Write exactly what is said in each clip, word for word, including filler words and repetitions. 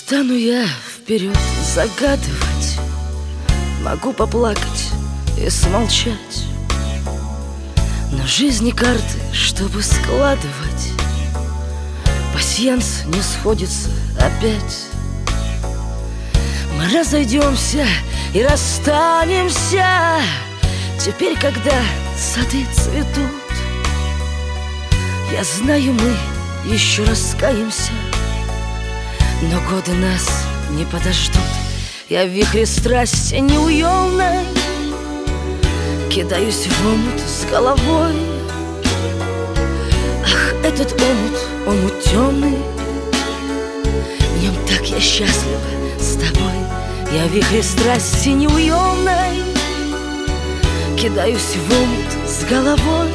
стану я вперед загадывать, могу поплакать и смолчать, но жизни карты, чтобы складывать, пасьянс не сходится опять. Мы разойдемся и расстанемся теперь, когда сады цветут. Я знаю, мы еще раскаемся, но годы нас не подождут. Я в вихре страсти неуемной кидаюсь в омут с головой. Ах, этот омут, омут темный, в нем так я счастлива с тобой. Я в вихре страсти неуемной кидаюсь в омут с головой.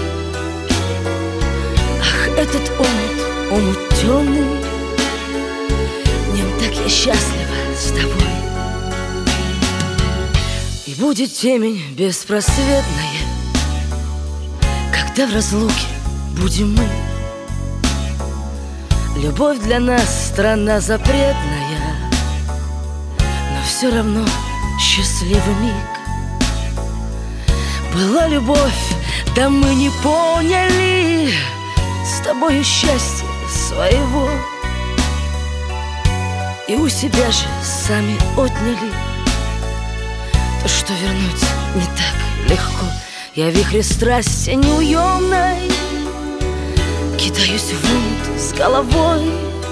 Ах, этот омут, омут темный, в нем так я счастлива с тобой. И будет темень беспросветная, когда в разлуке будем мы. Любовь для нас страна запретная, но все равно счастливый миг. Была любовь, да мы не поняли с тобою счастья своего, и у себя же сами отняли то, что вернуть не так легко. Я в вихре страсти неуемной кидаюсь в омут с головой.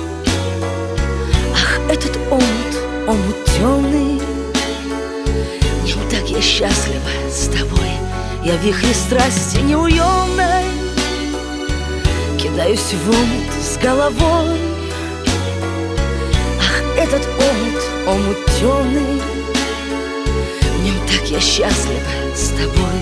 Ах, этот омут, омут темный, в нем так я счастлива с тобой. Я в вихре страсти неуемной кидаюсь в омут с головой. Ах, этот омут, омут темный, в нем так я счастлива с тобой.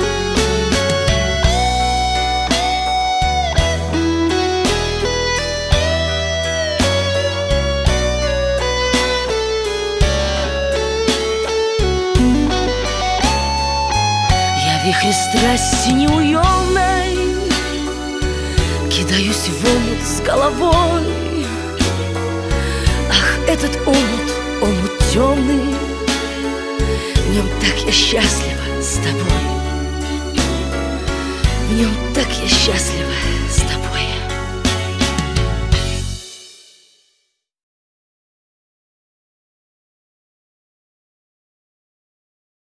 В вихре страсти неуемной кидаюсь в омут с головой. Ах, этот омут, омут темный, в нем так я счастлива с тобой. В нем так я счастлива